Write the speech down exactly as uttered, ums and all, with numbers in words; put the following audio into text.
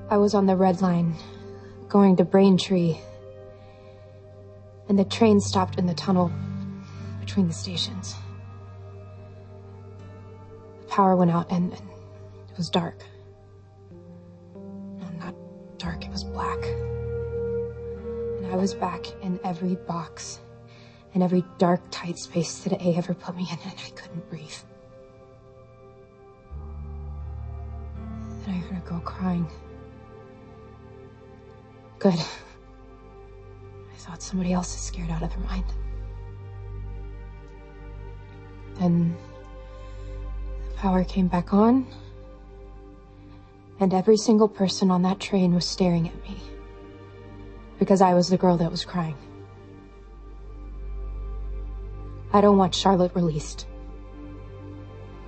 I was on the Red Line, going to Braintree, and the train stopped in the tunnel between the stations. The power went out and, and it was dark. No, not dark, it was black. And I was back in every box, in every dark, tight space that A ever put me in, and I couldn't breathe. Then I heard a girl crying. Good. I thought somebody else is scared out of their mind. Then the power came back on, and every single person on that train was staring at me because I was the girl that was crying. I don't want Charlotte released.